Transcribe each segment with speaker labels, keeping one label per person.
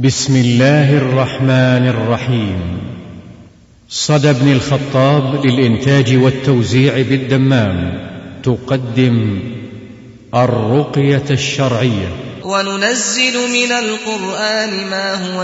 Speaker 1: بسم الله الرحمن الرحيم. صدى بن الخطاب للإنتاج والتوزيع بالدمام تقدم الرقية الشرعية.
Speaker 2: وننزل من القرآن ما هو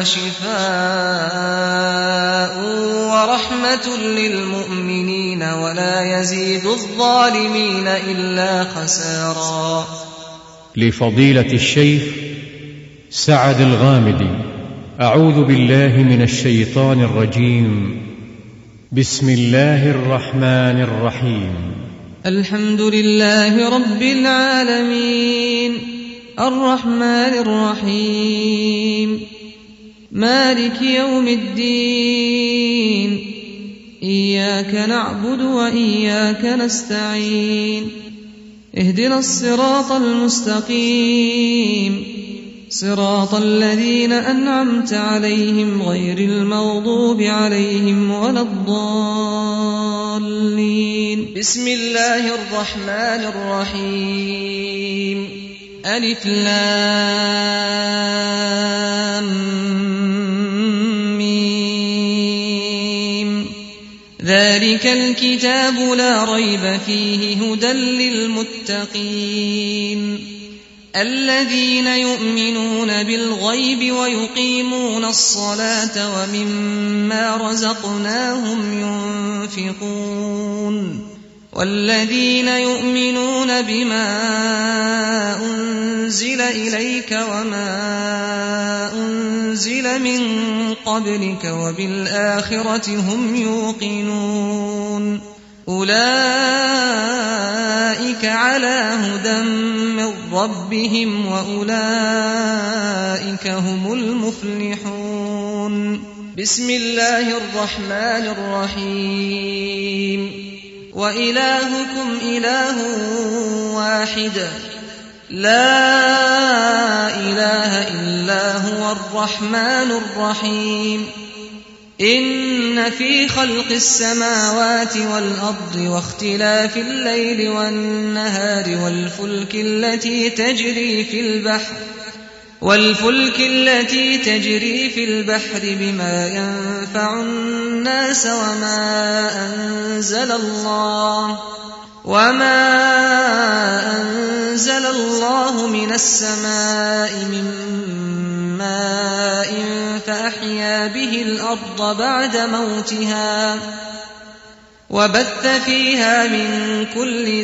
Speaker 2: شفاء ورحمة للمؤمنين ولا يزيد الظالمين إلا خسارا.
Speaker 1: لفضيلة الشيخ سعد الغامدي. أعوذ بالله من الشيطان الرجيم. بسم الله الرحمن الرحيم.
Speaker 2: الحمد لله رب العالمين الرحمن الرحيم مالك يوم الدين إياك نعبد وإياك نستعين اهدنا الصراط المستقيم صراط الذين أنعمت عليهم غير المغضوب عليهم ولا الضالين. بسم الله الرحمن الرحيم. ألف لام ميم. ذلك الكتاب لا ريب فيه هدى للمتقين الذين يؤمنون بالغيب ويقيمون الصلاة ومما رزقناهم ينفقون والذين يؤمنون بما أنزل إليك وما أنزل من قبلك وبالآخرة هم يوقنون أولئك على هدى من ربهم وأولئك هم المفلحون. بسم الله الرحمن الرحيم. وإلهكم إله واحد لا إله إلا هو الرحمن الرحيم. إن في خلق السماوات والأرض واختلاف الليل والنهار والفلك التي تجري في البحر بما ينفع الناس وما أنزل الله من السماء من ماء فأحيا به الأرض بعد موتها وبث فيها من كل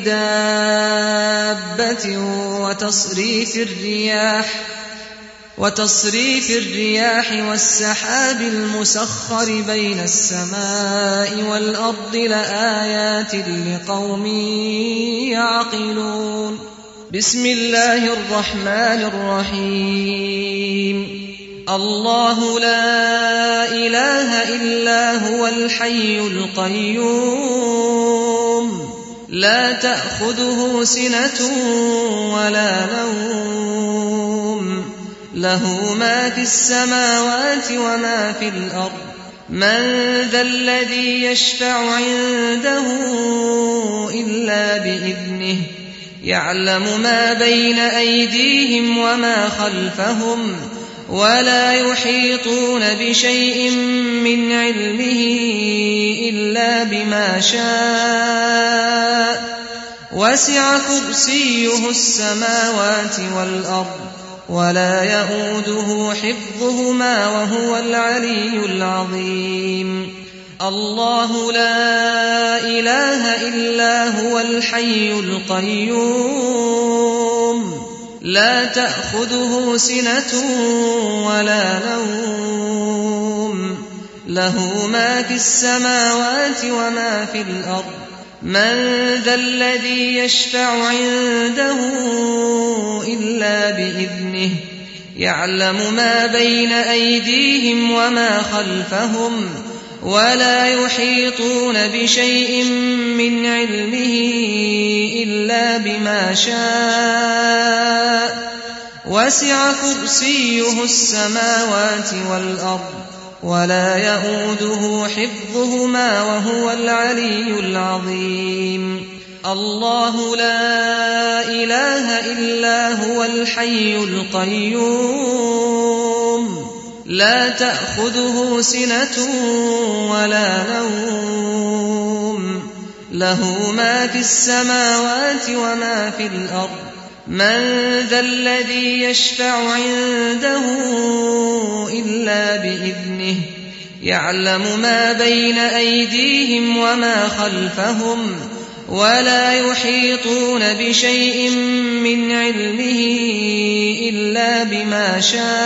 Speaker 2: دابة وتصريف الرياح والسحاب المسخر بين السماء والأرض لآيات لقوم يعقلون. بسم الله الرحمن الرحيم. الله لا إله إلا هو الحي القيوم لا تأخذه سنة ولا نوم له ما في السماوات وما في الأرض من ذا الذي يشفع عنده إلا بإذنه يعلم ما بين أيديهم وما خلفهم ولا يحيطون بشيء من علمه إلا بما شاء وسع كرسيه السماوات والأرض ولا يئوده حفظهما وهو العلي العظيم. الله لا إله إلا هو الحي القيوم لا تأخذه سنة ولا نوم له ما في السماوات وما في الأرض من ذا الذي يشفع عنده إلا بإذنه يعلم ما بين أيديهم وما خلفهم ولا يحيطون بشيء من علمه إلا بما شاء وسع كرسيه السماوات والأرض ولا يئوده حفظهما وهو العلي العظيم. الله لا إله إلا هو الحي القيوم لا تأخذه سنة ولا نوم له ما في السماوات وما في الأرض من ذا الذي يشفع عنده إلا بإذنه يعلم ما بين أيديهم وما خلفهم ولا يحيطون بشيء من علمه إلا بما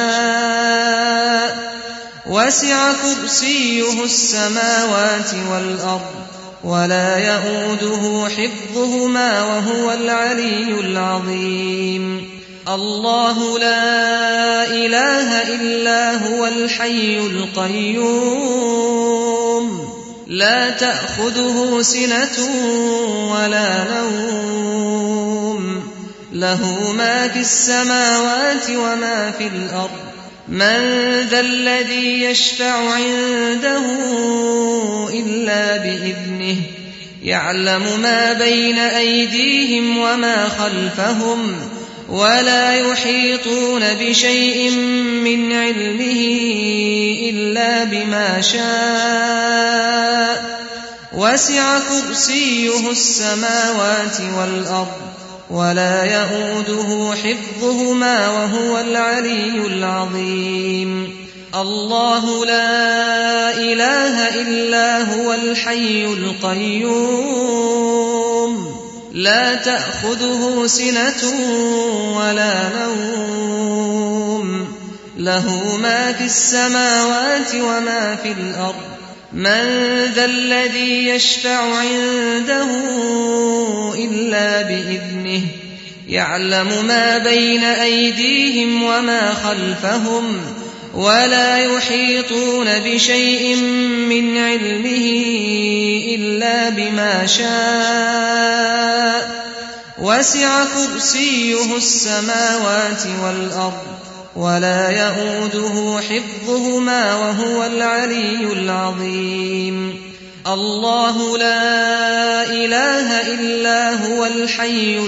Speaker 2: شاء وسع كرسيه السماوات والأرض ولا يئوده حفظهما وهو العلي العظيم الله لا إله إلا هو الحي القيوم لا تأخذه سنة ولا نوم له ما في السماوات وما في الأرض من ذا الذي يشفع عنده إلا بإذنه يعلم ما بين أيديهم وما خلفهم ولا يحيطون بشيء من علمه إلا بما شاء وسع كرسيه السماوات والأرض ولا يئوده حفظهما وهو العلي العظيم الله لا إله إلا هو الحي القيوم لا تأخذه سنة ولا نوم له ما في السماوات وما في الأرض من ذا الذي يشفع عنده إلا بإذنه يعلم ما بين أيديهم وما خلفهم ولا يحيطون بشيء من علمه إلا بما شاء وسع كرسيه السماوات والأرض ولا يئوده حفظهما وهو العلي العظيم الله لا إله إلا هو الحي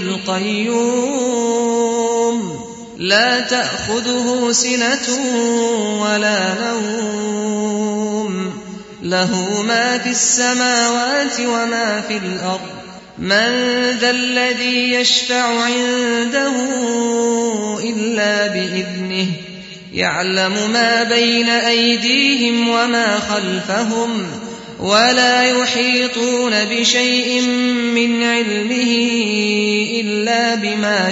Speaker 2: القيوم لا تأخذه سنة ولا نوم له ما في السماوات وما في الأرض من ذا الذي يشفع عنده إلا بإذنه يعلم ما بين أيديهم وما خلفهم ولا يحيطون بشيء من علمه إلا بما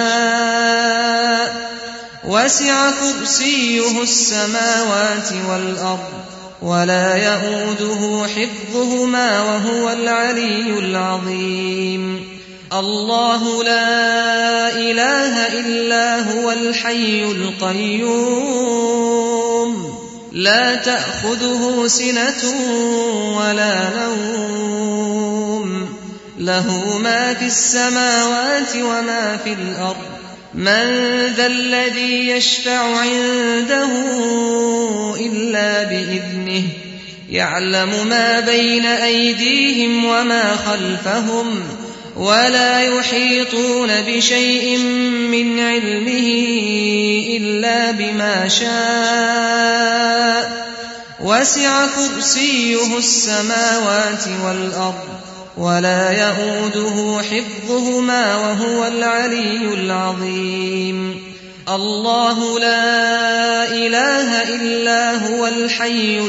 Speaker 2: شاء وسع كرسيه السماوات والأرض ولا يئوده حفظهما وهو العلي العظيم الله لا إله إلا هو الحي القيوم لا تأخذه سنة ولا نوم له ما في السماوات وما في الأرض من ذا الذي يشفع عنده إلا بإذنه يعلم ما بين أيديهم وما خلفهم ولا يحيطون بشيء من علمه إلا بما شاء وسع كرسيه السماوات والأرض ولا يئوده حفظهما وهو العلي العظيم الله لا إله إلا هو الحي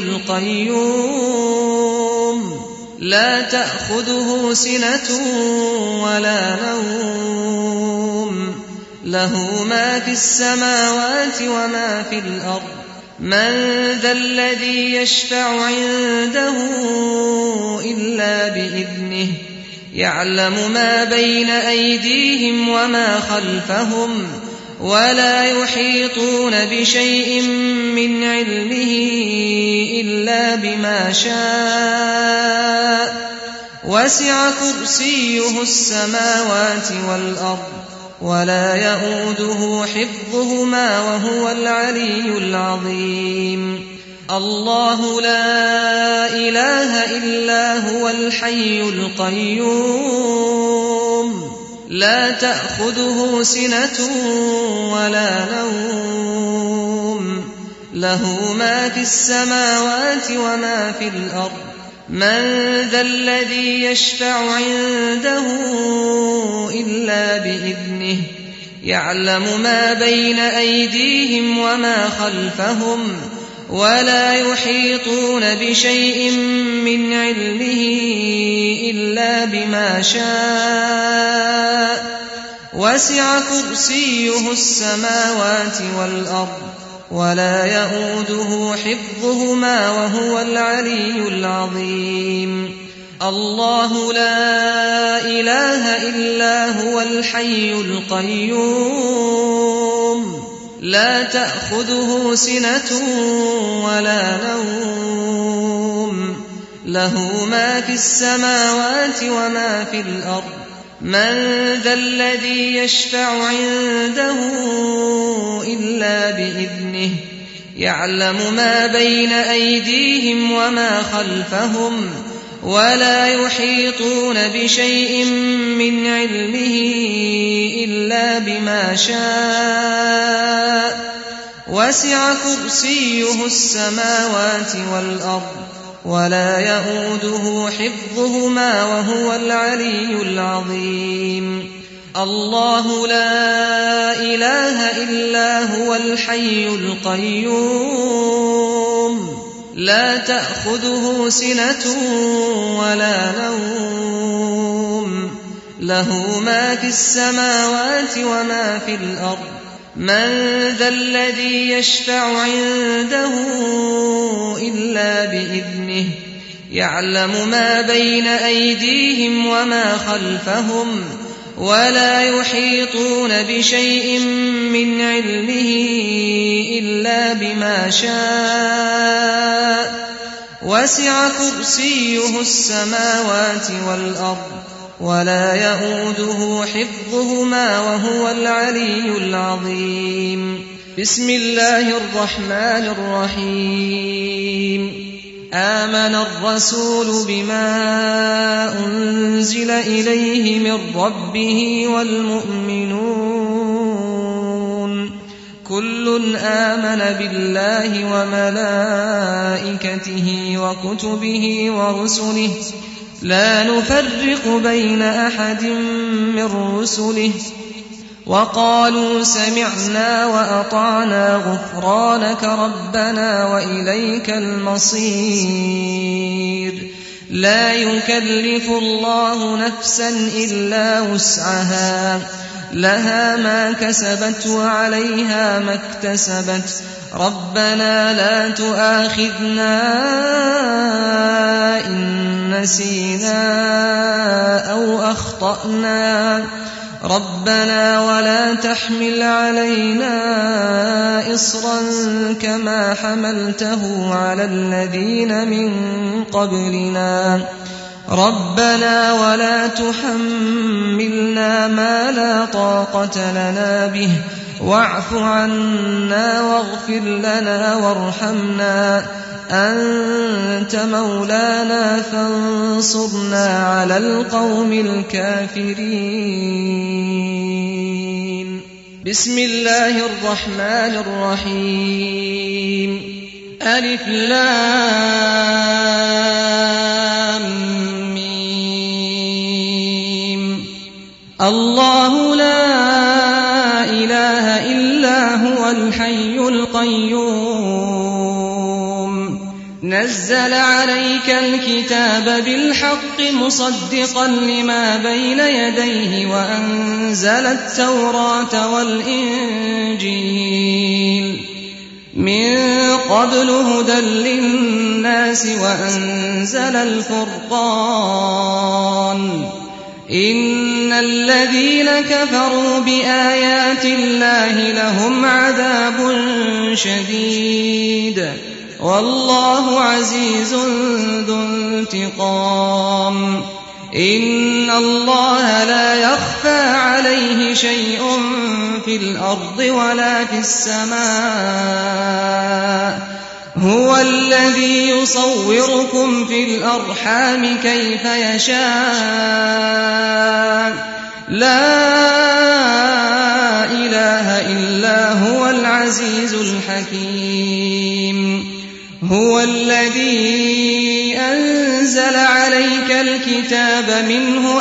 Speaker 2: القيوم لا تأخذه سنة ولا نوم له ما في السماوات وما في الأرض من ذا الذي يشفع عنده إلا بإذنه يعلم ما بين أيديهم وما خلفهم ولا يحيطون بشيء من علمه إلا بما شاء وسع كرسيه السماوات والأرض ولا يئوده حفظهما وهو العلي العظيم الله لا إله إلا هو الحي القيوم لا تأخذه سنة ولا نوم له ما في السماوات وما في الأرض من ذا الذي يشفع عنده إلا بإذنه يعلم ما بين أيديهم وما خلفهم ولا يحيطون بشيء من علمه إلا بما شاء وسع كرسيه السماوات والأرض ولا يئوده حفظهما وهو العلي العظيم الله لا إله إلا هو الحي القيوم لا تأخذه سنة ولا نوم له ما في السماوات وما في الأرض من ذا الذي يشفع عنده إلا بإذنه يعلم ما بين أيديهم وما خلفهم ولا يحيطون بشيء من علمه إلا بما شاء وسع كرسيه السماوات والأرض ولا يئوده حفظهما وهو العلي العظيم الله لا إله إلا هو الحي القيوم لا تأخذه سنة ولا نوم له ما في السماوات وما في الأرض من ذا الذي يشفع عنده إلا بإذنه يعلم ما بين أيديهم وما خلفهم ولا يحيطون بشيء من علمه إلا بما شاء وسع كرسيه السماوات والأرض ولا يئوده حفظهما وهو العلي العظيم بسم الله الرحمن الرحيم آمن الرسول بما أنزل إليه من ربه والمؤمنون كل آمن بالله وملائكته وكتبه ورسله لا نفرق بين أحد من رسله وقالوا سمعنا وأطعنا غفرانك ربنا وإليك المصير لا يكلف الله نفسا إلا وسعها لها ما كسبت وعليها ما اكتسبت ربنا لا تؤاخذنا إن نسينا أو أخطأنا ربنا ولا تحمل علينا إصرا كما حملته على الذين من قبلنا ربنا ولا تحملنا ما لا طاقة لنا به واعف عنا واغفر لنا وارحمنا أنت مولانا فانصرنا على القوم الكافرين بسم الله الرحمن الرحيم ألف لام ميم الله لا إله إلا هو الحي القيوم نزل عليك الكتاب بالحق مصدقا لما بين يديه وأنزل التوراة والإنجيل من قبل هدى للناس وأنزل الفرقان إن الذين كفروا بآيات الله لهم عذاب شديد والله عزيز ذو انتقام إن الله لا يخفى عليه شيء في الأرض ولا في السماء هو الذي يصوركم في الأرحام كيف يشاء لا إله إلا هو العزيز العزيز الحكيم. هو الذي أنزل عليك الكتاب منه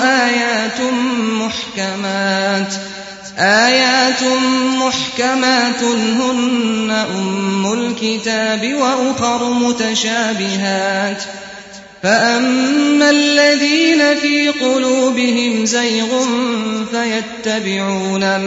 Speaker 2: آيات محكمات هن أم الكتاب وأخر متشابهات فأما الذين في قلوبهم زيغ فيتبعون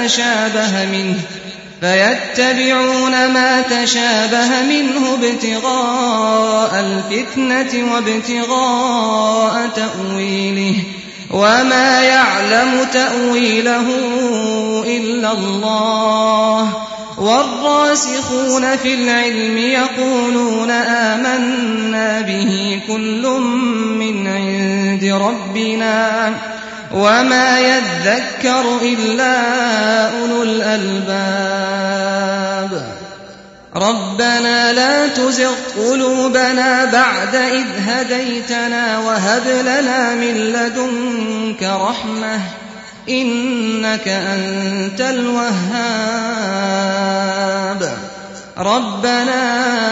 Speaker 2: ما تشابه منه ابتغاء الفتنة وابتغاء تأويله وما يعلم تأويله إلا الله والراسخون في العلم يقولون آمنا به كل من عند ربنا وما يذكر إلا أولو الألباب. ربنا لا تزغ قلوبنا بعد إذ هديتنا وهب لنا من لدنك رحمة إنك أنت الوهاب. ربنا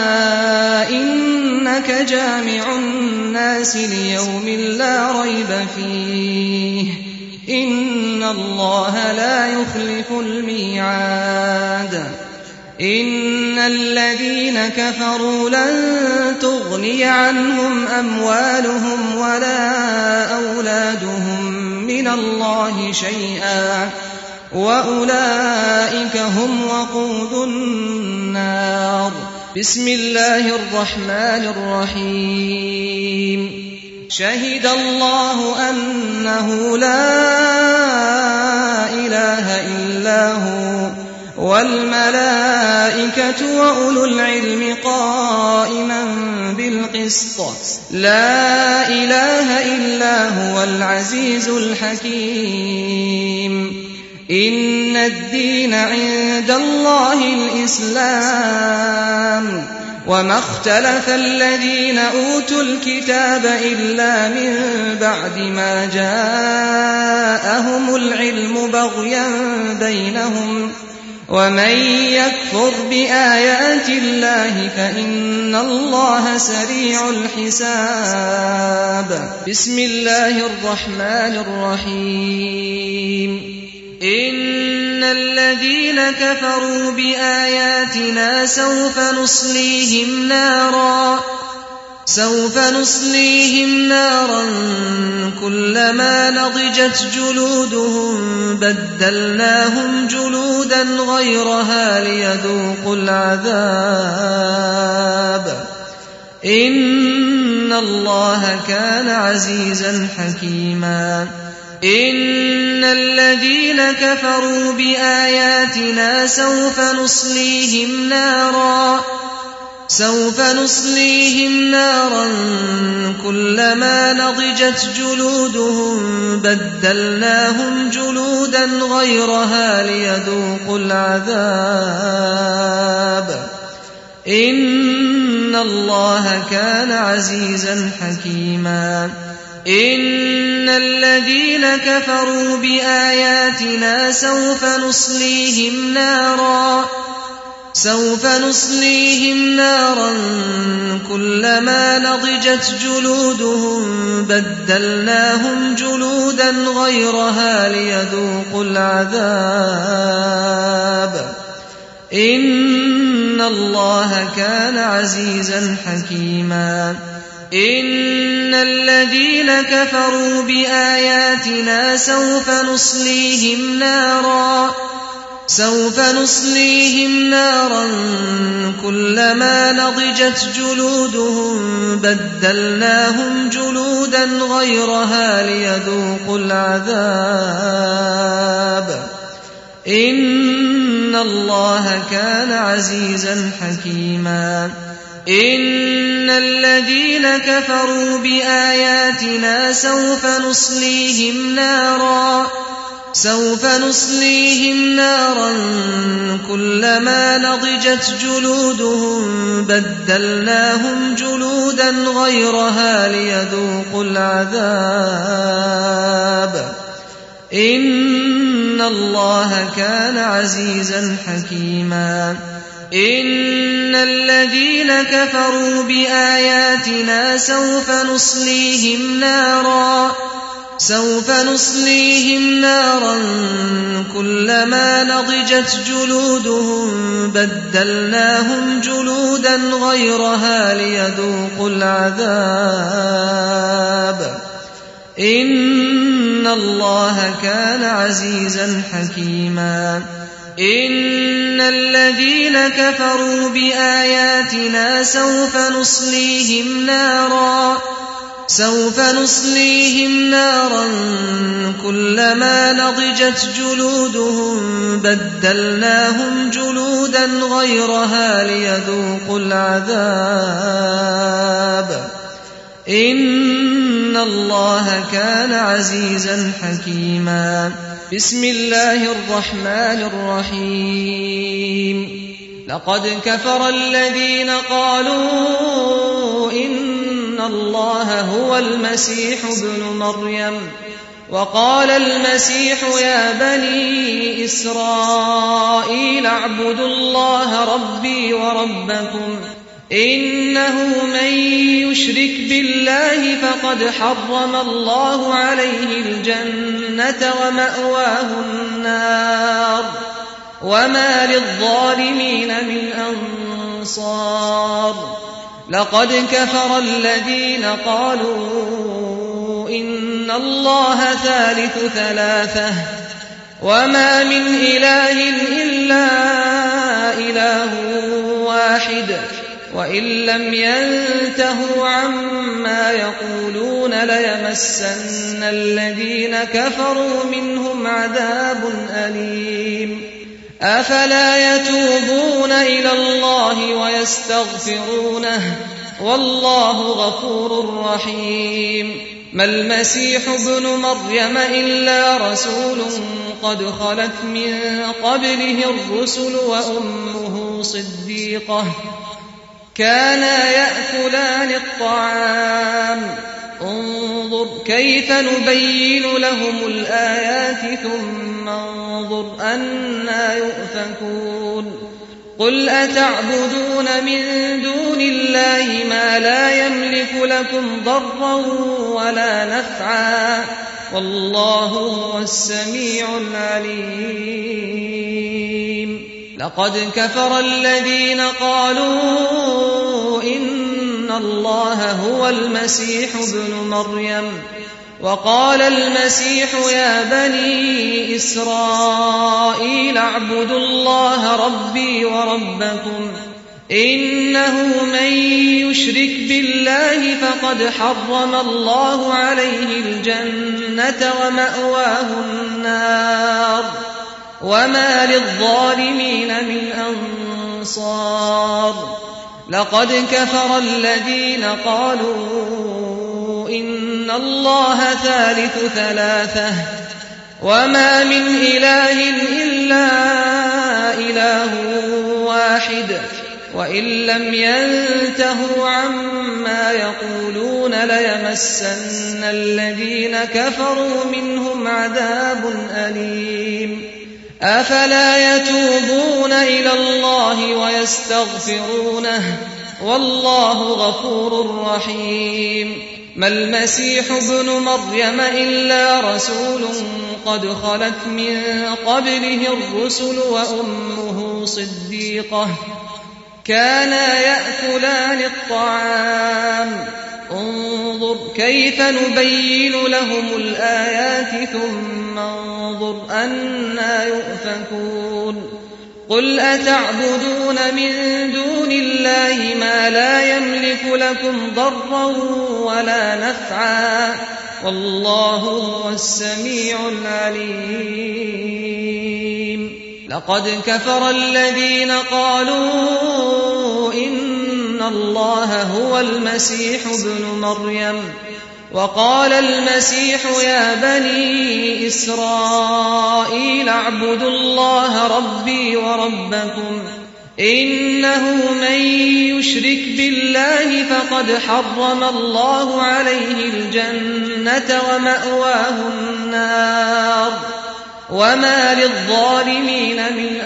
Speaker 2: إنك جامع الناس ليوم لا ريب فيه إن الله لا يخلف الميعاد. إن الذين كفروا لن تغني عنهم أموالهم ولا أولادهم من الله شيئا وأولئك هم وقود النار. بسم الله الرحمن الرحيم. شهد الله أنه لا إله إلا هو والملائكة وأولو العلم قائما بالقسط لا إله إلا هو العزيز الحكيم. إن الدين عند الله الإسلام وما اختلف الذين أوتوا الكتاب إلا من بعد ما جاءهم العلم بغيا بينهم ومن يكفر بآيات الله فإن الله سريع الحساب. بسم الله الرحمن الرحيم. إن الذين كفروا بآياتنا سوف نصليهم نارا كلما نضجت جلودهم بدلناهم جلودا غيرها ليذوقوا العذاب إن الله كان عزيزا حكيما. إن الذين كفروا بآياتنا سوف نصليهم نارا كلما نضجت جلودهم بدلناهم جلودا غيرها ليذوقوا العذاب إن الله كان عزيزا حكيما. إن الذين كفروا بآياتنا سوف نصليهم نارا كلما نضجت جلودهم بدلناهم جلودا غيرها ليذوقوا العذاب إن الله كان عزيزا حكيما. إن الذين كفروا بآياتنا سوف نصليهم نارا كلما نضجت جلودهم بدلناهم جلودا غيرها ليذوقوا العذاب إن الله كان عزيزا حكيما. إن الذين كفروا بآياتنا سوف نصليهم نارا كلما نضجت جلودهم بدلناهم جلودا غيرها ليذوقوا العذاب إن الله كان عزيزا حكيما إن الذين كفروا بآياتنا سوف نصليهم نارا كلما نضجت جلودهم بدلناهم جلودا غيرها ليذوقوا العذاب إن الله كان عزيزا حكيما إن الذين كفروا بآياتنا سوف نصليهم نارا كلما نضجت جلودهم بدلناهم جلودا غيرها ليذوقوا العذاب إن الله كان عزيزا حكيما بسم الله الرحمن الرحيم لقد كفر الذين قالوا إن الله هو المسيح ابن مريم وقال المسيح يا بني إسرائيل اعبدوا الله ربي وربكم إنه من يشرك بالله فقد حرم الله عليه الجنة ومأواه النار وما للظالمين من أنصار لقد كفر الذين قالوا إن الله ثالث ثلاثة وما من إله إلا إله واحد وإن لم ينتهوا عما يقولون ليمسن الذين كفروا منهم عذاب أليم أفلا يتوبون إلى الله ويستغفرونه والله غفور رحيم ما المسيح ابن مريم إلا رسول قد خلت من قبله الرسل وأمه صديقة كانا يأكلان الطعام انظر كيف نبين لهم الآيات ثم انظر أنى يؤفكون قل أتعبدون من دون الله ما لا يملك لكم ضرا ولا نفعا والله هو السميع العليم لقد كفر الذين قالوا إن الله هو المسيح ابن مريم وقال المسيح يا بني إسرائيل اعبدوا الله ربي وربكم إنه من يشرك بالله فقد حرم الله عليه الجنة ومأواه النار وما للظالمين من أنصار لقد كفر الذين قالوا إن الله ثالث ثلاثة وما من إله إلا إله واحد وإن لم ينتهوا عما يقولون ليمسن الذين كفروا منهم عذاب أليم أفلا يتوبون إلى الله ويستغفرونه والله غفور رحيم ما المسيح ابن مريم إلا رسول قد خلت من قبله الرسل وأمه صديقة كانا يأكلان الطعام انظر كيف نبين لهم الآيات ثم انظر أنى يؤفكون قل أتعبدون من دون الله ما لا يملك لكم ضرا ولا نفعا والله هو السميع العليم لقد كفر الذين قالوا إن الله هو المسيح ابن مريم وقال المسيح يا بني إسرائيل اعبدوا الله ربي وربكم إنه من يشرك بالله فقد حرم الله عليه الجنة ومأواه النار وما للظالمين من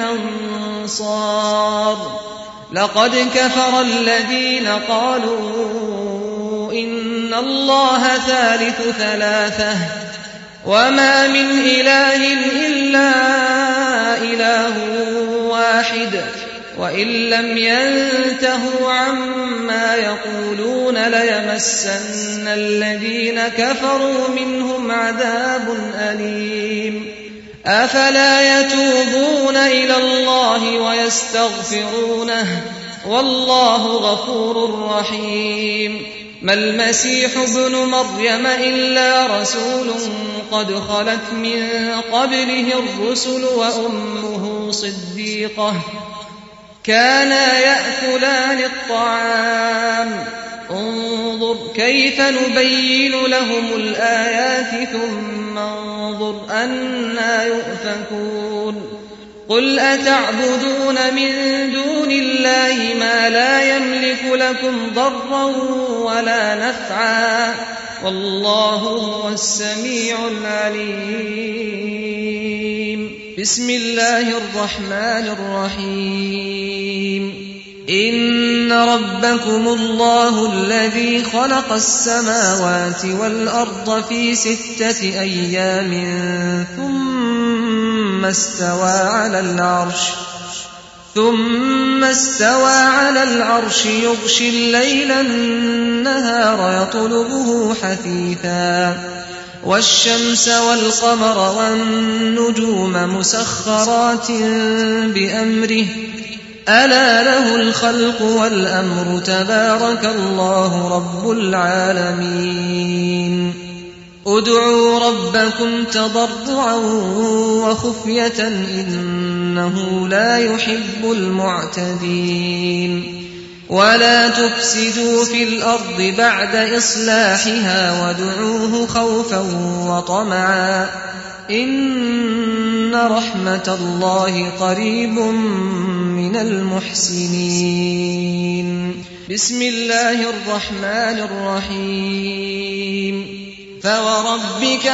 Speaker 2: أنصار لقد كفر الذين قالوا إن الله ثالث ثلاثة وما من إله إلا إله واحد وإن لم ينتهوا عما يقولون ليمسن الذين كفروا منهم عذاب أليم أفلا يتوبون إلى الله ويستغفرونه والله غفور رحيم ما المسيح ابن مريم إلا رسول قد خلت من قبله الرسل وأمه صديقة كانا يأكلان الطعام انظر كيف نبين لهم الآيات ثم انظر أنى يؤفكون قل أتعبدون من دون الله ما لا يملك لكم ضرا ولا نفعا والله هو السميع العليم بسم الله الرحمن الرحيم إن ربكم الله الذي خلق السماوات والأرض في 6 أيام ثم استوى على العرش يغشي الليل النهار يطلبه حثيثا والشمس والقمر والنجوم مسخرات بأمره ألا له الخلق والأمر تبارك الله رب العالمين ادعوا ربكم تضرعا وخفية إنه لا يحب المعتدين ولا تفسدوا في الأرض بعد إصلاحها وادعوه خوفا وطمعا إن رحمة الله قريب من المحسنين بسم الله الرحمن الرحيم فوربك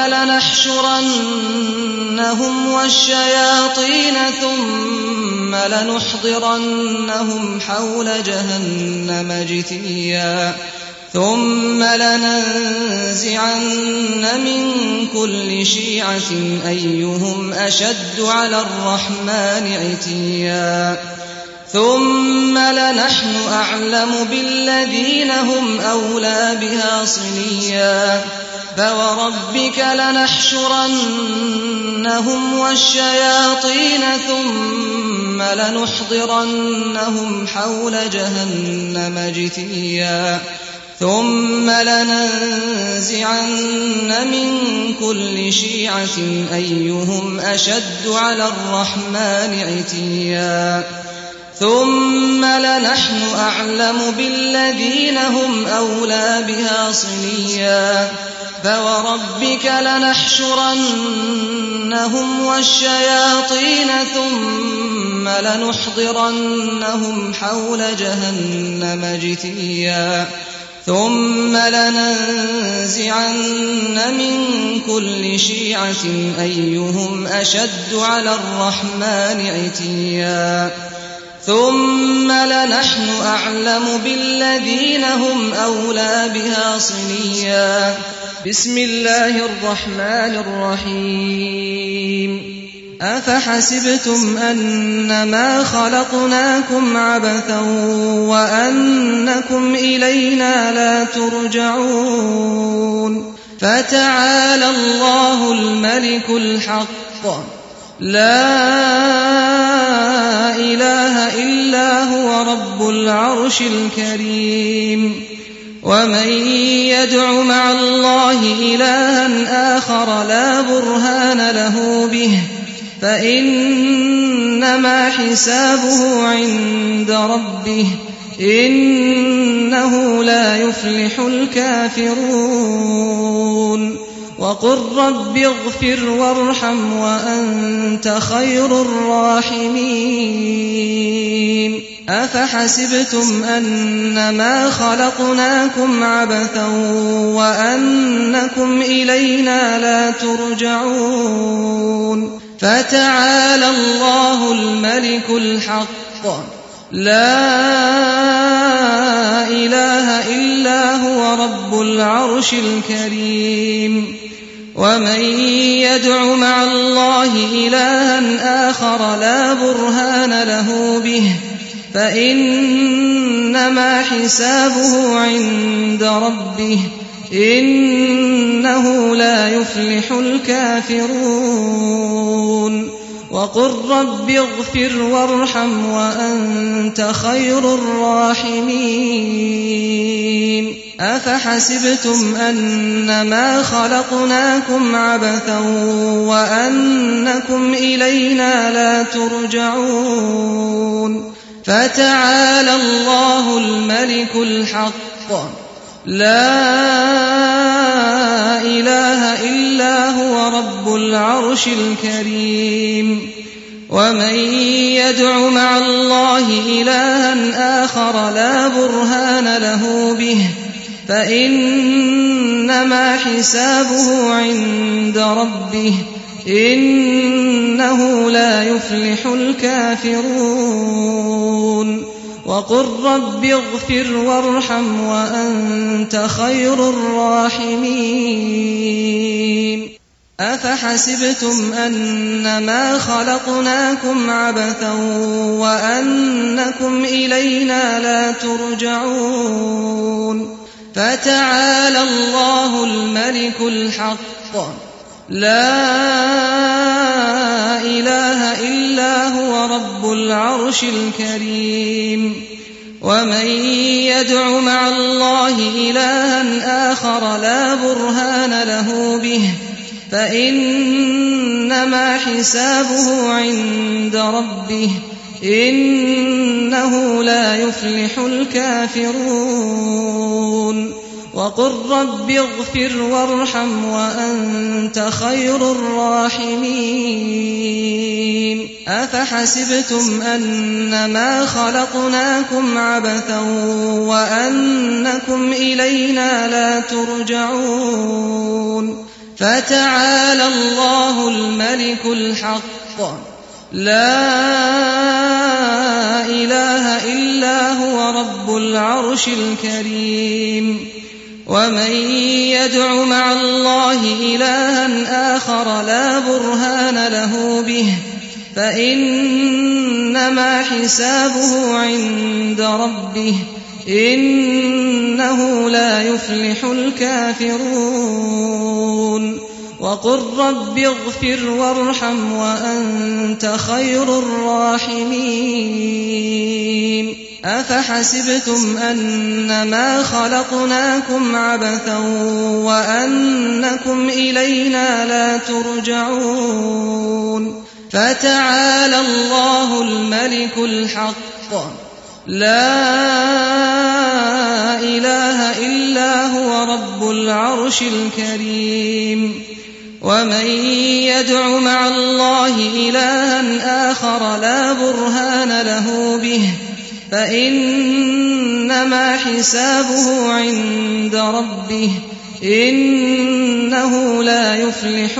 Speaker 2: لنحشرنهم والشياطين ثم لنحضرنهم حول جهنم جثيا ثم لننزعن من كل شيعة أيهم أشد على الرحمن عتيا ثم لنحن أعلم بالذين هم أولى بها صليا فوربك لنحشرنهم والشياطين ثم لنحضرنهم حول جهنم جثيا ثم لننزعن من كل شيعة أيهم أشد على الرحمن عتيا ثم لنحن أعلم بالذين هم أولى بها صليا فوربك لنحشرنهم والشياطين ثم لنحضرنهم حول جهنم جثيا ثم لننزعن من كل شيعة أيهم أشد على الرحمن عتيا ثم لنحن أعلم بالذين هم أولى بها صليا بسم الله الرحمن الرحيم أفحسبتم أنما خلقناكم عبثا وأنكم إلينا لا ترجعون فتعالى الله الملك الحق لا إله إلا هو رب العرش الكريم ومن يدع مع الله إلها آخر لا برهان له به فإنما حسابه عند ربه إنه لا يفلح الكافرون وقل رب اغفر وارحم وأنت خير الراحمين أفحسبتم أنما خلقناكم عبثا وأنكم إلينا لا ترجعون فتعالى الله الملك الحق لا إله إلا هو رب العرش الكريم ومن يدع مع الله إلها آخر لا برهان له به فإنما حسابه عند ربه إنه لا يفلح الكافرون وقل رب اغفر وارحم وأنت خير الراحمين أفحسبتم أنما خلقناكم عبثا وأنكم إلينا لا ترجعون فتعالى الله الملك الحق لا إله إلا هو رب العرش الكريم ومن يدع مع الله إلها آخر لا برهان له به فإنما حسابه عند ربه إنه لا يفلح الكافرون وقل رب اغفر وارحم وأنت خير الراحمين أفحسبتم أنما خلقناكم عبثا وأنكم إلينا لا ترجعون فتعالى الله الملك الحق لا إله إلا هو رب العرش الكريم ومن يدع مع الله إلها آخر لا برهان له به فإنما حسابه عند ربه إنه لا يفلح الكافرون وقل رب اغفر وارحم وأنت خير الراحمين أفحسبتم أنما خلقناكم عبثا وأنكم إلينا لا ترجعون فتعالى الله الملك الحق لا إله إلا هو رب العرش الكريم ومن يدع مع الله إلها آخر لا برهان له به فإنما حسابه عند ربه إنه لا يفلح الكافرون وقل رب اغفر وارحم وأنت خير الراحمين أفحسبتم أنما خلقناكم عبثا وأنكم إلينا لا ترجعون فتعالى الله الملك الحق لا إله إلا هو رب العرش الكريم ومن يدع مع الله إلها آخر لا برهان له به فإنما حسابه عند ربه إنه لا يفلح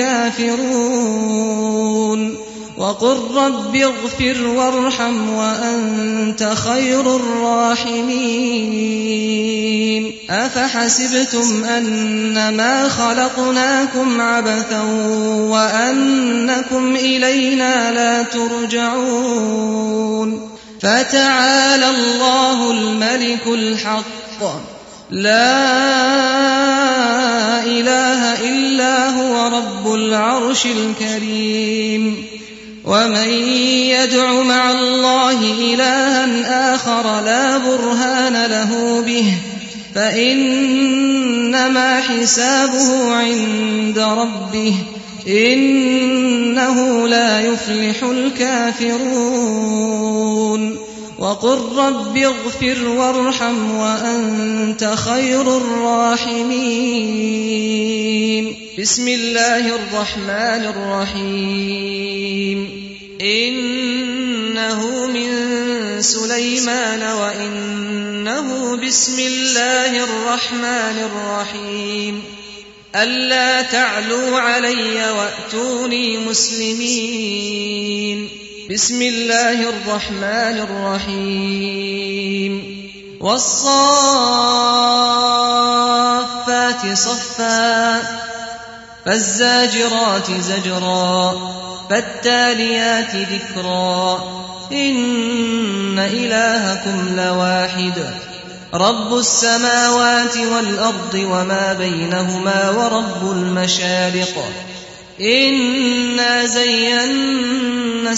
Speaker 2: الكافرون وقل رب اغفر وارحم وأنت خير الراحمين أفحسبتم أنما خلقناكم عبثا وأنكم إلينا لا ترجعون فتعالى الله الملك الحق لا إله إلا هو رب العرش الكريم ومن يدع مع الله إلها آخر لا برهان له به فإنما حسابه عند ربه إنه لا يفلح الكافرون وقل رب اغفر وارحم وأنت خير الراحمين. بسم الله الرحمن الرحيم. إنه من سليمان وإنه بسم الله الرحمن الرحيم. ألا تعلوا علي وأتوني مسلمين. بسم الله الرحمن الرحيم. والصافات صفا فالزاجرات زجرا فالتاليات ذكرا إن إلهكم لواحد رب السماوات والأرض وما بينهما ورب المشارق إنا زينا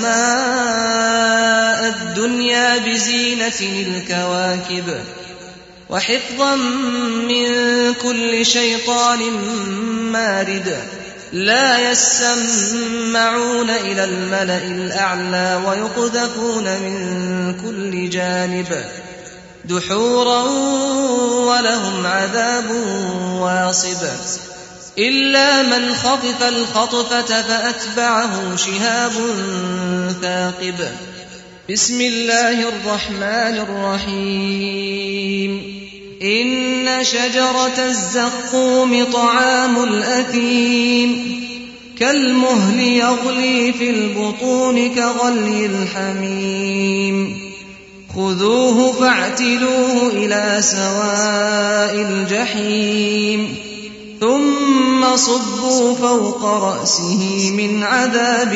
Speaker 2: السماء الدنيا بزينة الكواكب وحفظا من كل شيطان مارد لا يسمعون إلى الملأ الأعلى ويقذفون من كل جانب دحورا ولهم عذاب واصب إلا من خطف الخطفة فأتبعه شهاب ثاقب. بسم الله الرحمن الرحيم. إن شجرة الزقوم طعام الأثيم كالمهل يغلي في البطون كغلي الحميم خذوه فاعتلوه إلى سواء الجحيم ثم صبوا فوق رأسه من عذاب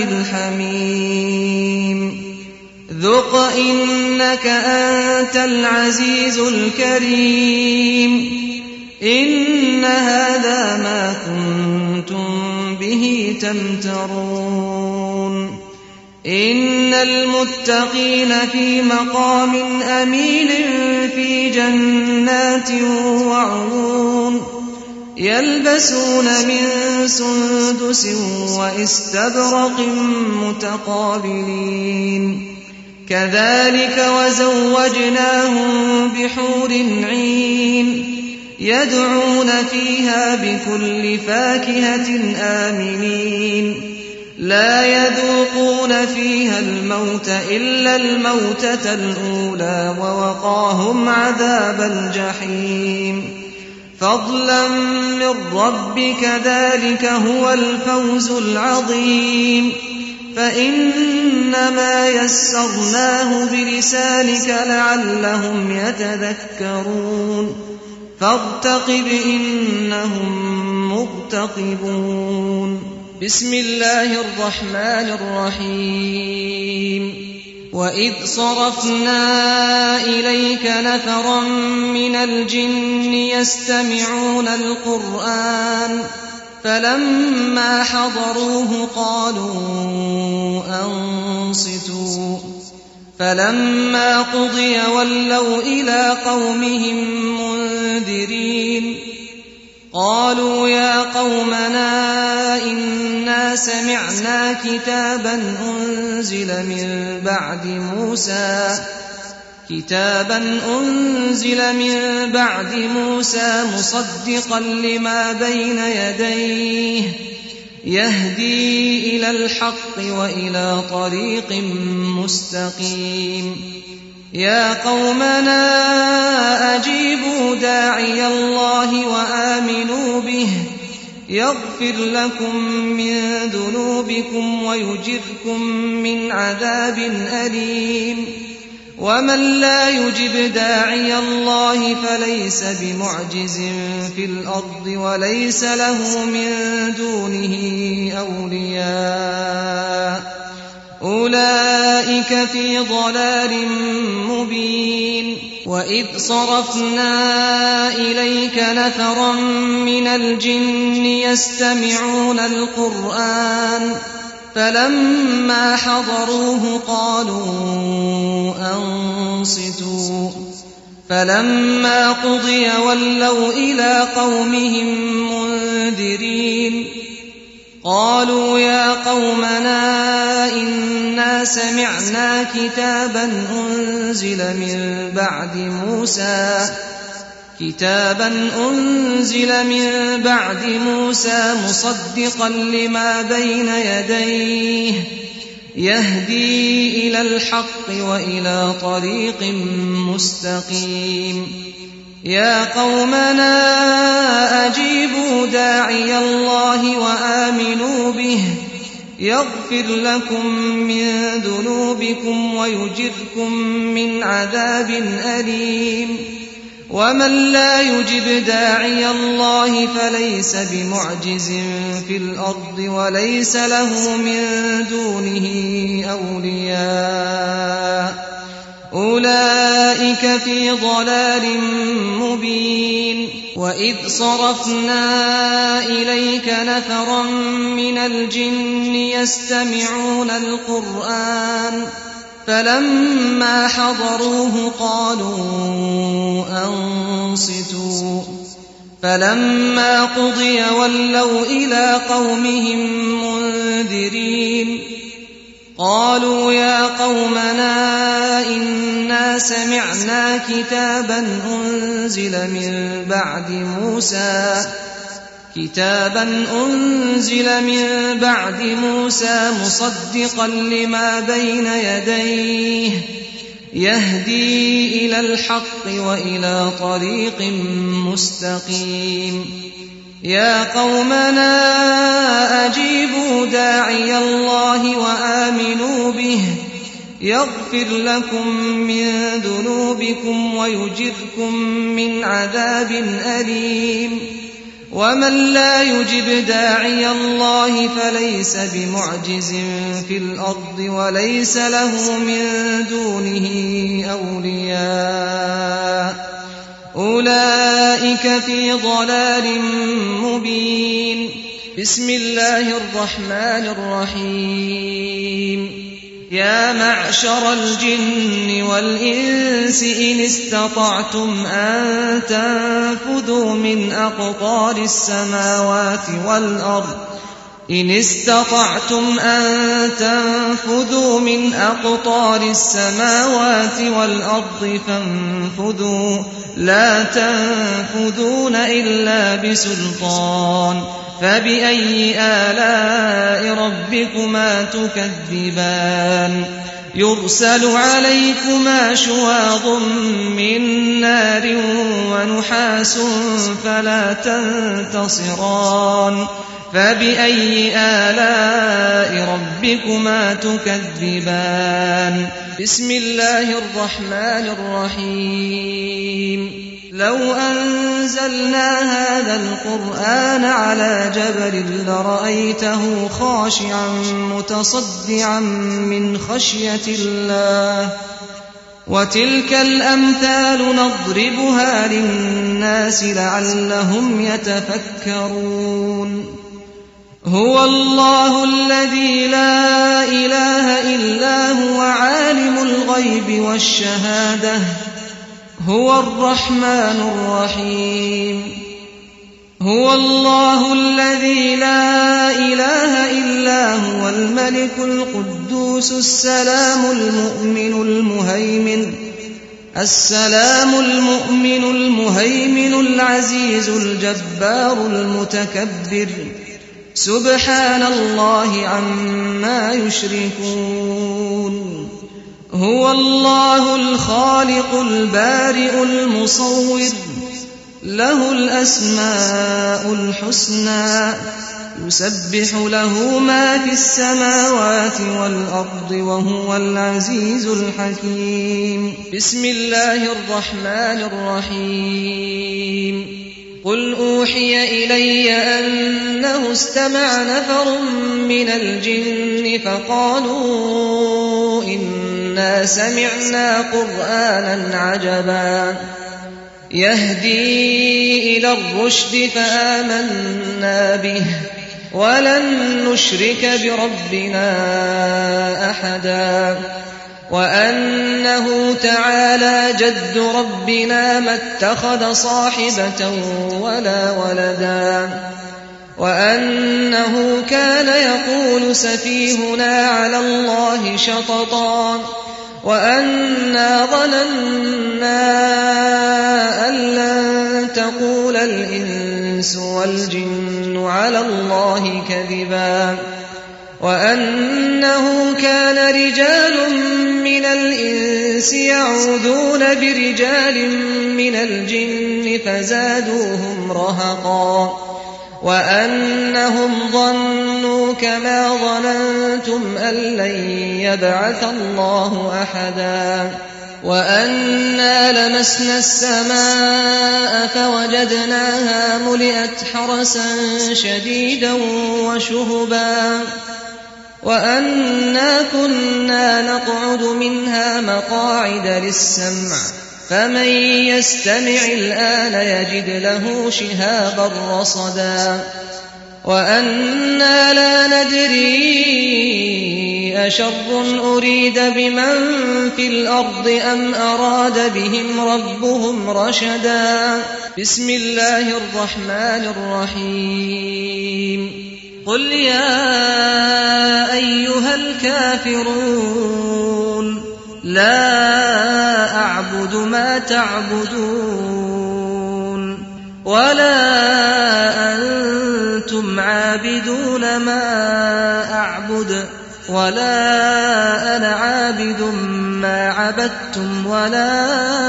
Speaker 2: الحميم ذق إنك أنت العزيز الكريم. إن هذا ما كنتم به تمترون. إن المتقين في مقام أمين في جنات وعيون يلبسون من سندس واستبرق متقابلين كذلك وزوجناهم بحور عين يدعون فيها بكل فاكهة آمنين لا يذوقون فيها الموت إلا الموتة الأولى ووقاهم عذاب الجحيم فضلا من ربك ذلك هو الفوز العظيم. فإنما يسرناه بلسانك لعلهم يتذكرون فارتقب إنهم مرتقبون. بسم الله الرحمن الرحيم. وإذ صرفنا إليك نفرا من الجن يستمعون القرآن فلما حضروه قالوا أنصتوا فلما قضي ولوا إلى قومهم منذرين قالوا يا قومنا إنا سمعنا كتابا أنزل من بعد موسى مصدقا لما بين يديه يهدي إلى الحق وإلى طريق مستقيم يا قومنا أجيبوا داعي الله وآمنوا به يغفر لكم من ذنوبكم ويجركم من عذاب أليم ومن لا يجب داعي الله فليس بمعجز في الأرض وليس له من دونه أولياء أولئك في ضلال مبين. وإذ صرفنا إليك نفرا من الجن يستمعون القرآن فلما حضروه قالوا أنصتوا فلما قضي ولوا إلى قومهم منذرين قالوا يا قومنا إنا سمعنا كتابا أنزل من بعد موسى مصدقا لما بين يديه يهدي إلى الحق وإلى طريق مستقيم يا قومنا أجيبوا داعي الله وآمنوا به يغفر لكم من ذنوبكم ويجركم من عذاب أليم ومن لا يجب داعي الله فليس بمعجز في الأرض وليس له من دونه أولياء أولئك في ضلال مبين وإذ صرفنا إليك نفرا من الجن يستمعون القرآن فلما حضروه قالوا أنصتوا فلما قضي ولوا إلى قومهم منذرين قالوا يا قومنا إنا سمعنا كتابا أنزل من بعد موسى مصدقا لما بين يديه يهدي إلى الحق وإلى طريق مستقيم يا قومنا أجيبوا داعي الله وآمنوا به يغفر لكم من ذنوبكم ويجركم من عذاب أليم ومن لا يجب داعي الله فليس بمعجز في الأرض وليس له من دونه أولياء أولئك في ضلال مبين بسم الله الرحمن الرحيم يا معشر الجن والإنس إن استطعتم أن تنفذوا من أقطار السماوات والأرض فانفذوا لا تنفذون إلا بسلطان فبأي آلاء ربكما تكذبان يرسل عليكما شواظ من نار ونحاس فلا تنتصران فبأي آلاء ربكما تكذبان بسم الله الرحمن الرحيم لو أنزلنا هذا القرآن على جبل لرأيته خاشعا متصدعا من خشية الله وتلك الأمثال نضربها للناس لعلهم يتفكرون هو الله الذي لا إله إلا هو عالم الغيب والشهادة هو الرحمن الرحيم هو الله الذي لا إله إلا هو الملك القدوس السلام المؤمن العزيز الجبار المتكبر سبحان الله عما يشركون هو الله الخالق البارئ المصور له الأسماء الحسنى يسبح له ما في السماوات والأرض وهو العزيز الحكيم بسم الله الرحمن الرحيم قل أوحي إلي أنه استمع نفر من الجن فقالوا إنا سمعنا قرآنا عجبا يهدي إلى الرشد فآمنا به ولن نشرك بربنا أحدا وأنه تعالى جد ربنا ما اتخذ صاحبة ولا ولدا وأنه كان يقول سفيهنا على الله شططا وأنا ظننا أن لن تقول الإنس والجن على الله كذبا وأنه كان رجال من الإنس يعوذون برجال من الجن فزادوهم رهقا وأنهم ظنوا كما ظننتم أن لن يبعث الله أحدا وأنا لمسنا السماء فوجدناها ملئت حرسا شديدا وشهبا وأنا كنا نقعد منها مقاعد للسمع فمن يستمع الآن يجد له شهابا رصدا وأنا لا ندري أشر أريد بمن في الأرض أم أراد بهم ربهم رشدا بسم الله الرحمن الرحيم قل يا أيها الكافرون لا أعبد ما تعبدون ولا أنتم عابدون ما أعبد ولا أنا عابد ما عبدتم ولا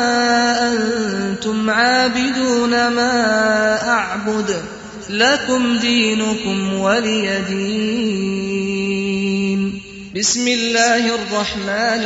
Speaker 2: أنتم عابدون ما أعبد لكم دينكم ولي دين بسم الله الرحمن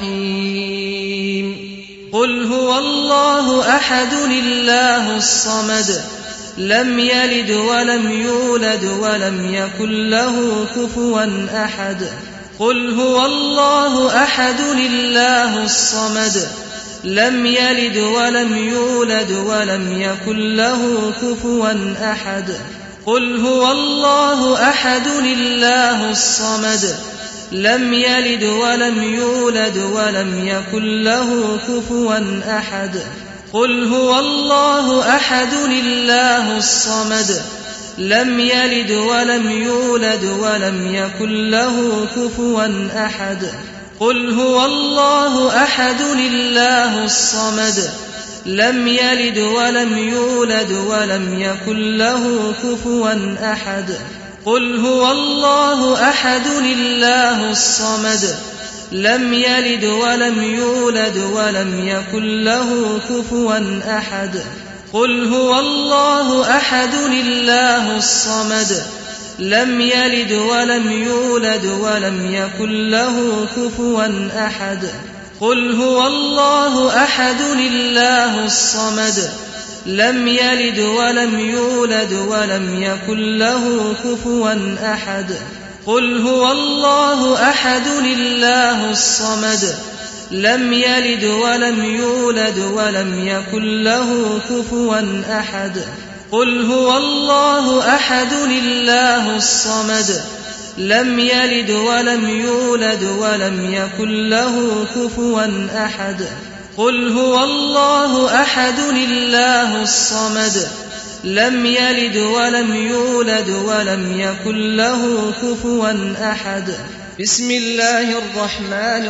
Speaker 2: الرحيم قل هو الله أحد الله الصمد لم يلد ولم يولد ولم يكن له كفوا أحد قل هو الله أحد الله الصمد لم يلد ولم يولد ولم يكن له كفوا أحد قل هو الله أحد الله الصمد لم يلد ولم يولد ولم يكن له كفوا أحد قل هو الله أحد الله الصمد لم يلد ولم يولد ولم يكن له كفوا أحد قل هو الله أحد الله الصمد لم يلد ولم يولد ولم يكن له كفوا أحد قل هو الله أحد الله الصمد لم يلد ولم يولد ولم يكن له كفوا أحد قل هو الله أحد الله الصمد لم يلد ولم يولد ولم يكن له كفوا أحد قل هو الله أحد الله الصمد لم يلد ولم يولد ولم يكن له كفوا أحد قل هو الله أحد الله الصمد لم يلد ولم يولد ولم يكن له كفوا أحد قل هو الله أحد الله الصمد لم يلد ولم يولد ولم يكن له كفوا أحد قل هو الله أحد الله الصمد لم يلد ولم يولد ولم يكن له كفوا أحد بسم الله الرحمن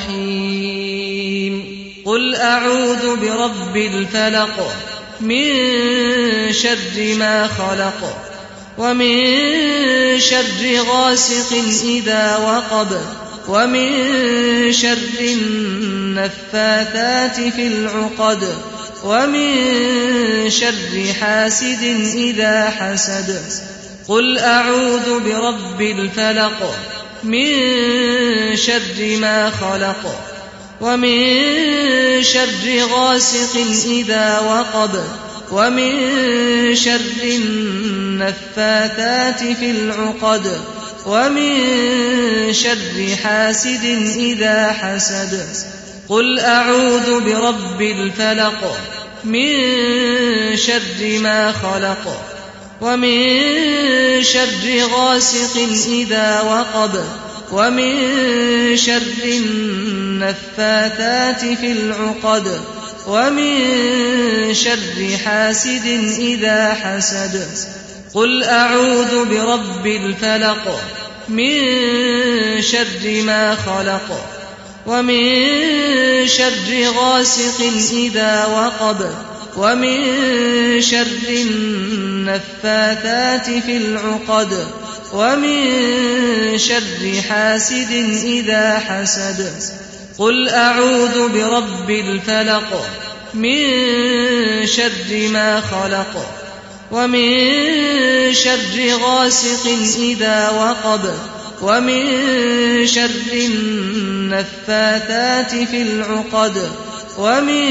Speaker 2: الرحيم قل أعوذ برب الفلق من شر ما خلق ومن شر غاسق إذا وقب ومن شر النفاثات في العقد ومن شر حاسد إذا حسد قل أعوذ برب الفلق من شر ما خلق ومن شر غاسق إذا وقب ومن شر النفاثات في العقد ومن شر حاسد إذا حسد قل أعوذ برب الفلق من شر ما خلق ومن شر غاسق إذا وقب ومن شر النفاثات في العقد ومن شر حاسد إذا حسد قل أعوذ برب الفلق من شر ما خلق ومن شر غاسق إذا وقب ومن شر النفاثات في العقد ومن شر حاسد إذا حسد قل أعوذ برب الفلق من شر ما خلق ومن شر غاسق إذا وقب ومن شر النفاثات في العقد ومن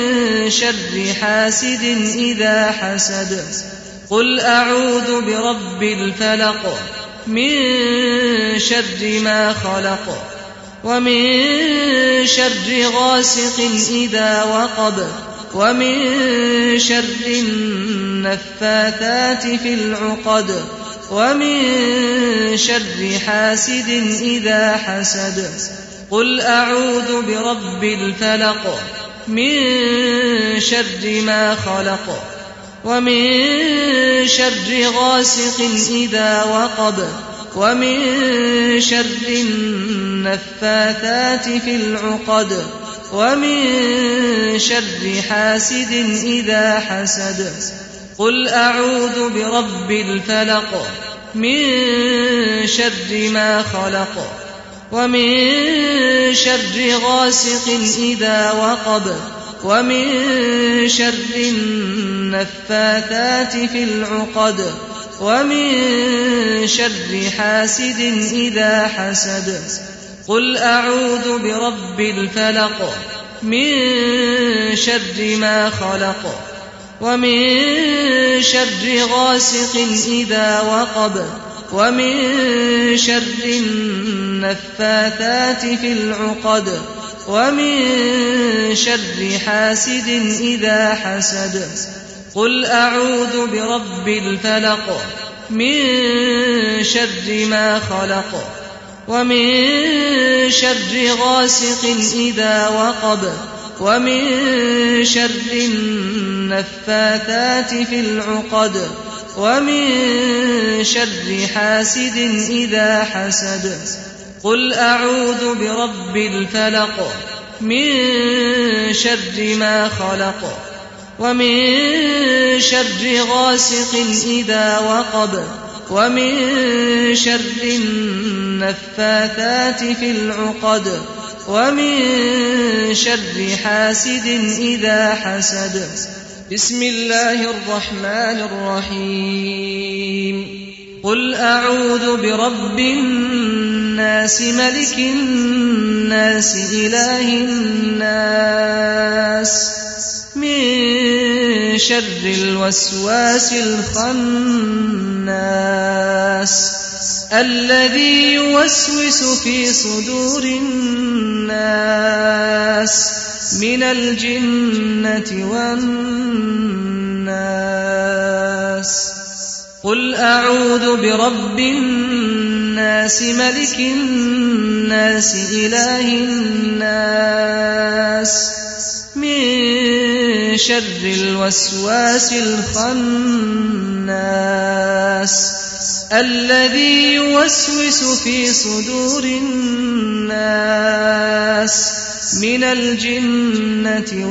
Speaker 2: شر حاسد إذا حسد قل أعوذ برب الفلق من شر ما خلق ومن شر غاسق إذا وقب ومن شر النفاثات في العقد ومن شر حاسد إذا حسد قل أعوذ برب الفلق من شر ما خلق ومن شر غاسق إذا وقب ومن شر النفاثات في العقد ومن شر حاسد إذا حسد قل أعوذ برب الفلق من شر ما خلق ومن شر غاسق إذا وقب ومن شر النفاثات في العقد ومن شر حاسد إذا حسد قل أعوذ برب الفلق من شر ما خلق ومن شر غاسق إذا وقب ومن شر النفاثات في العقد ومن شر حاسد إذا حسد قل أعوذ برب الفلق من شر ما خلق ومن شر غاسق إذا وقب ومن شر النفاثات في العقد ومن شر حاسد إذا حسد قل أعوذ برب الفلق من شر ما خلق ومن شر غاسق إذا وقب ومن شر النفاثات في العقد ومن شر حاسد إذا حسد بسم الله الرحمن الرحيم قل أعوذ برب الناس ملك الناس إله الناس من شر الوسواس الخناس الذي يوسوس في صدور الناس من الجنة والناس قل أعوذ برب الناس ملك الناس إله الناس من شر الوسواس الخناس الذي يوسوس في صدور الناس من الجنة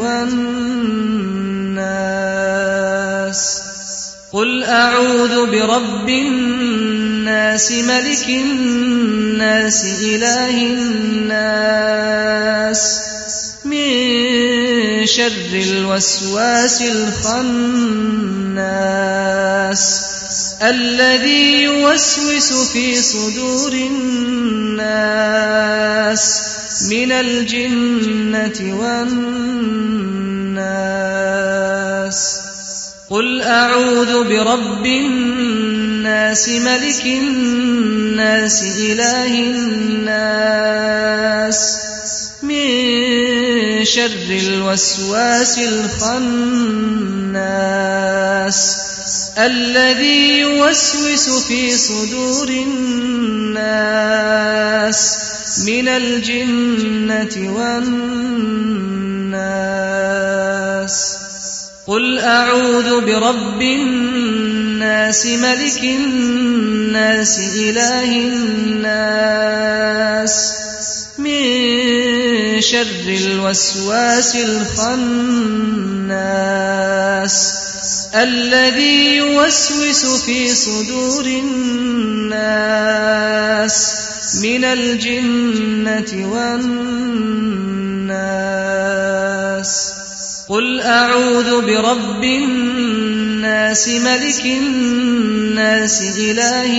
Speaker 2: والناس قل أعوذ برب الناس ملك الناس إله الناس من شر الوسواس الخناس الذي يوسوس في صدور الناس من الجنة والناس قل أعوذ برب الناس ملك الناس إله الناس من شر الوسواس الخناس الذي يوسوس في صدور الناس من الجنة والناس قل أعوذ برب الناس الناس ملك الناس إله الناس من شر الوسواس الخناس الذي يوسوس في صدور الناس من الجنة والناس. قل أعوذ برب الناس ملك الناس إله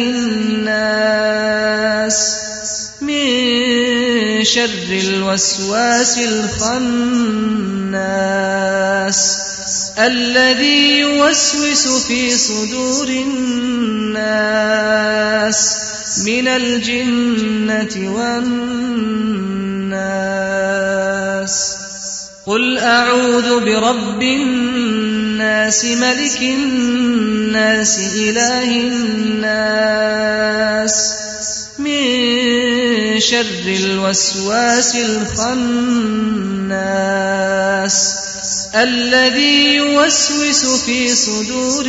Speaker 2: الناس من شر الوسواس الخناس الذي يوسوس في صدور الناس من الجنة والناس. قل أعوذ برب الناس ملك الناس إله الناس من شر الوسواس الخناس الذي يوسوس في صدور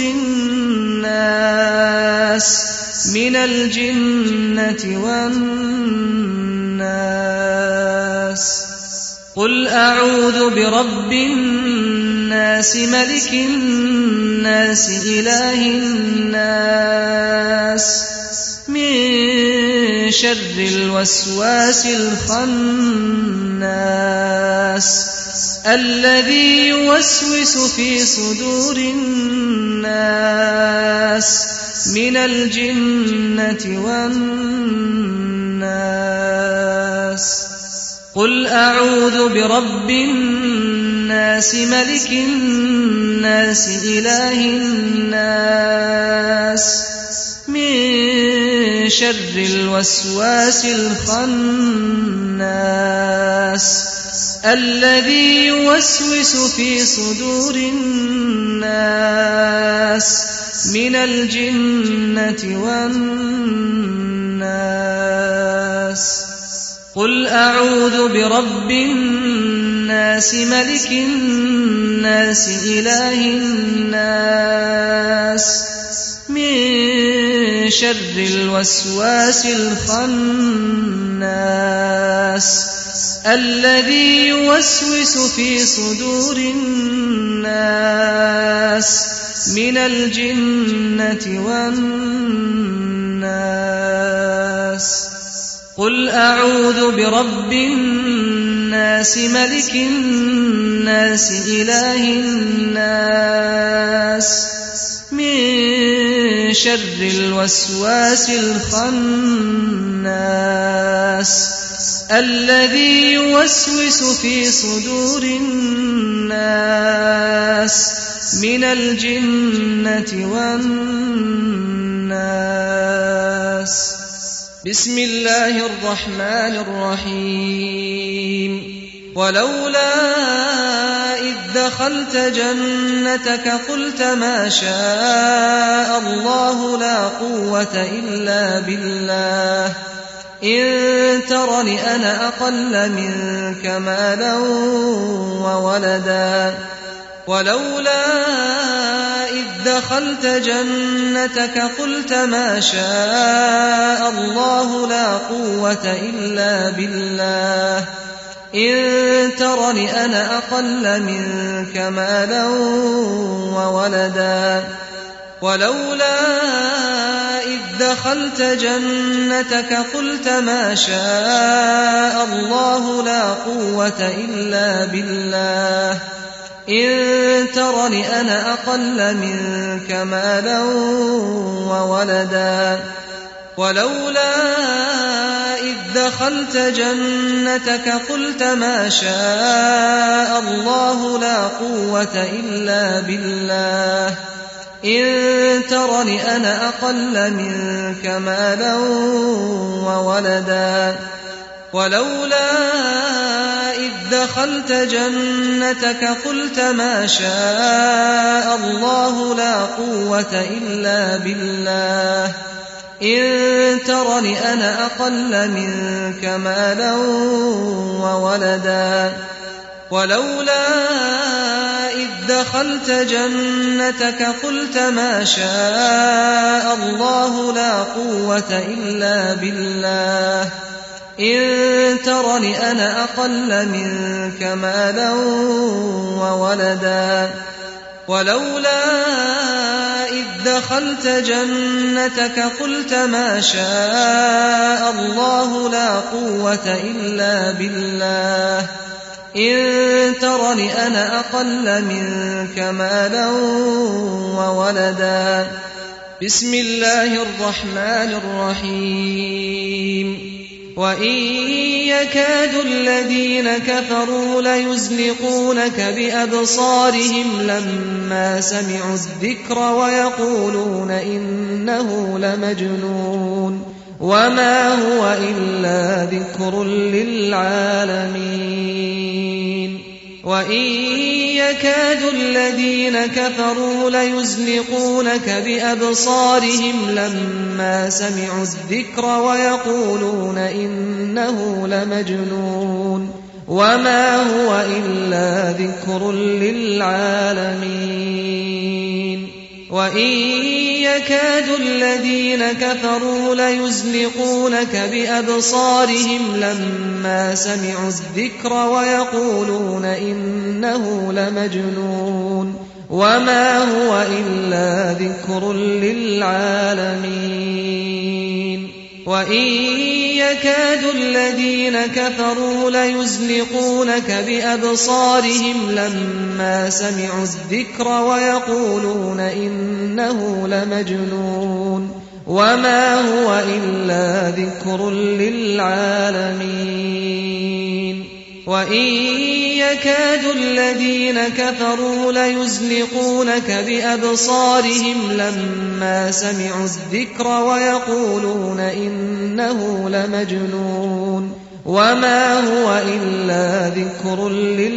Speaker 2: الناس من الجنة والناس. قل أعوذ برب الناس ملك الناس إله الناس من شر الوسواس الخناس الذي يوسوس في صدور الناس من الجنة والناس. قل أعوذ برب الناس ملك الناس إله الناس من شر الوسواس الخناس الذي يوسوس في صدور الناس من الجنة والناس. قل أعوذ برب الناس ملك الناس إله الناس من شر الوسواس الخناس الذي يوسوس في صدور الناس من الجنة والناس. قل أعوذ برب الناس ملك الناس إله الناس من شر الوسواس الخناس الذي يوسوس في صدور الناس من الجنة والناس. بسم الله الرحمن الرحيم. ولولا إذ دخلت جنتك قلت ما شاء الله لا قوة إلا بالله إن ترني أنا أقل منك مالا وولدا. ولولا إذ دخلت جنتك قلت ما شاء الله لا قوة إلا بالله إن ترني أنا أقل منك مالا وولدا. ولولا إذ دخلت جنتك قلت ما شاء الله لا قوة إلا بالله إن ترني أنا أقل منك مالا وولدا. ولولا إذ دخلت جنتك قلت ما شاء الله لا قوة إلا بالله إن ترني أنا أقل منك مالا وولدا. ولولا إذ دخلت جنتك قلت ما شاء الله لا قوة إلا بالله إن ترني أنا أقل منك مالا وولدا. ولولا إذ دخلت جنتك قلت ما شاء الله لا قوة إلا بالله إن ترني أنا أقل منك مالا وولدا ولولا إذ دخلت جنتك قلت ما شاء الله لا قوة إلا بالله إن ترني أنا أقل منك مالا وولدا بسم الله الرحمن الرحيم وإن يكاد الذين كفروا ليزلقونك بأبصارهم لما سمعوا الذكر ويقولون إنه لمجنون وما هو إلا ذكر للعالمين وإن يكاد الذين كفروا ليزلقونك بأبصارهم لما سمعوا الذكر ويقولون إنه لمجنون وما هو إلا ذكر للعالمين وإن يكاد الذين كفروا ليزلقونك بأبصارهم لما سمعوا الذكر ويقولون إنه لمجنون وما هو إلا ذكر للعالمين وإن يكاد الذين كفروا ليزلقونك بأبصارهم لما سمعوا الذكر ويقولون إنه لمجنون وما هو إلا ذكر للعالمين وإن يكاد الذين كفروا ليزلقونك بأبصارهم لما سمعوا الذكر ويقولون إنه لمجنون وما هو إلا ذكر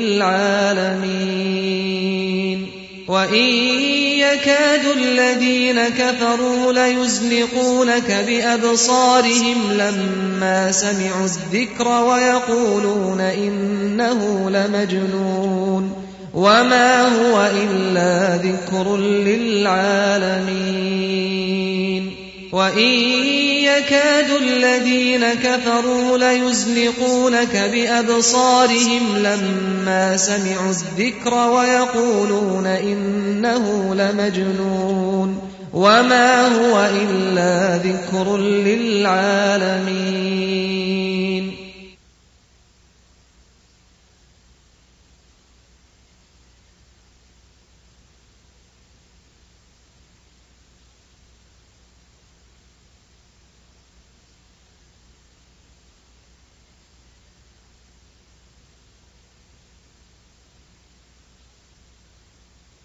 Speaker 2: للعالمين وإن يكاد الذين كفروا ليزلقونك بأبصارهم لما سمعوا الذكر ويقولون إنه لمجنون وما هو إلا ذكر للعالمين وإن يكاد الذين كفروا ليزلقونك بأبصارهم لما سمعوا الذكر ويقولون إنه لمجنون وما هو إلا ذكر للعالمين